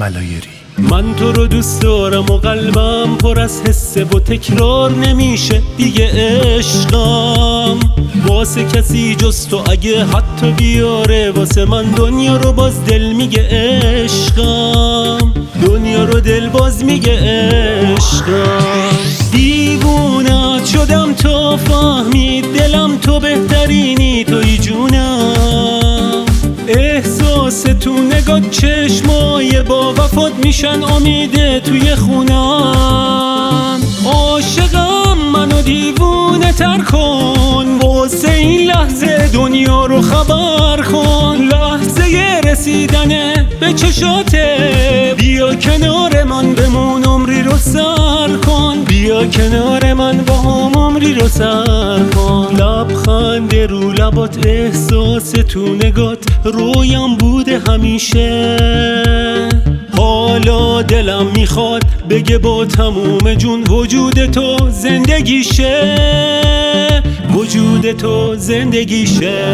ملایری. من تو رو دوست دارم و قلبم پر از حسه و تکرار نمیشه دیگه عشقم واسه کسی جز تو اگه حتی بیاره واسه من دنیا رو باز دل میگه عشقم دنیا رو دل باز میگه عشقم دیوونت شدم تا فهمید دلم تو بهترینی توی جونم احساس تو نگاه چشمای با وفات میشن امیده توی خونم عاشقم منو دیوونه تر کن واسه این لحظه دنیا رو خبر کن لحظه رسیدنه به چشاته بیا کنار من بمون عمری رو سر کن بیا کنار من با هم عمری رو سر کن لبخند رو لبات احساس تو نگات رویم بوده همیشه حالا دلم میخواد بگه با تموم جون وجود تو زندگیشه وجود تو زندگیشه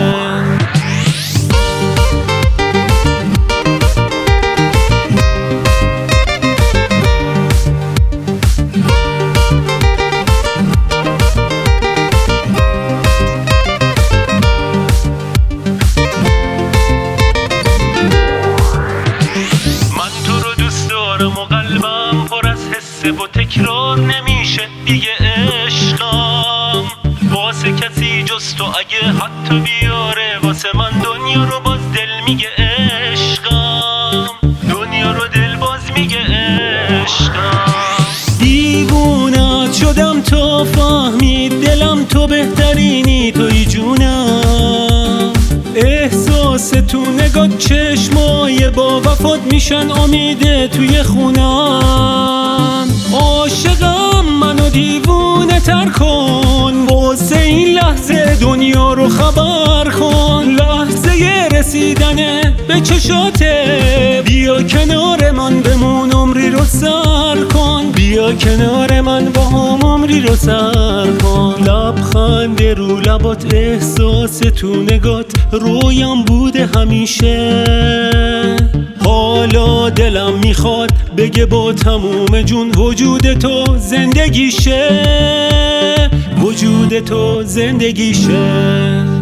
و قلبم پر از حسه و تکرار نمیشه دیگه عشقم واسه کسی جز تو اگه حتی بیاره واسه من دنیا رو باز دل میگه عشقم دنیا رو دل باز میگه عشقم دیوونت شدم تا فهمید دلم تو بهترینی توی جونم احساس تو نگاه چشمای با وفات میشن امیده توی خونم عاشقم منو دیوونه تر کن واسه این لحظه دنیا رو خبر کن لحظه رسیدنه به چشاته بیا کنار من بمون عمری رو سر کن بیا کنار من با هم عمری رو سر کن لبخند رو لبات احساس تو نگات رویم بوده همیشه حالا دلم میخواد بگه با تموم جون وجود تو زندگیشه وجود تو زندگیشه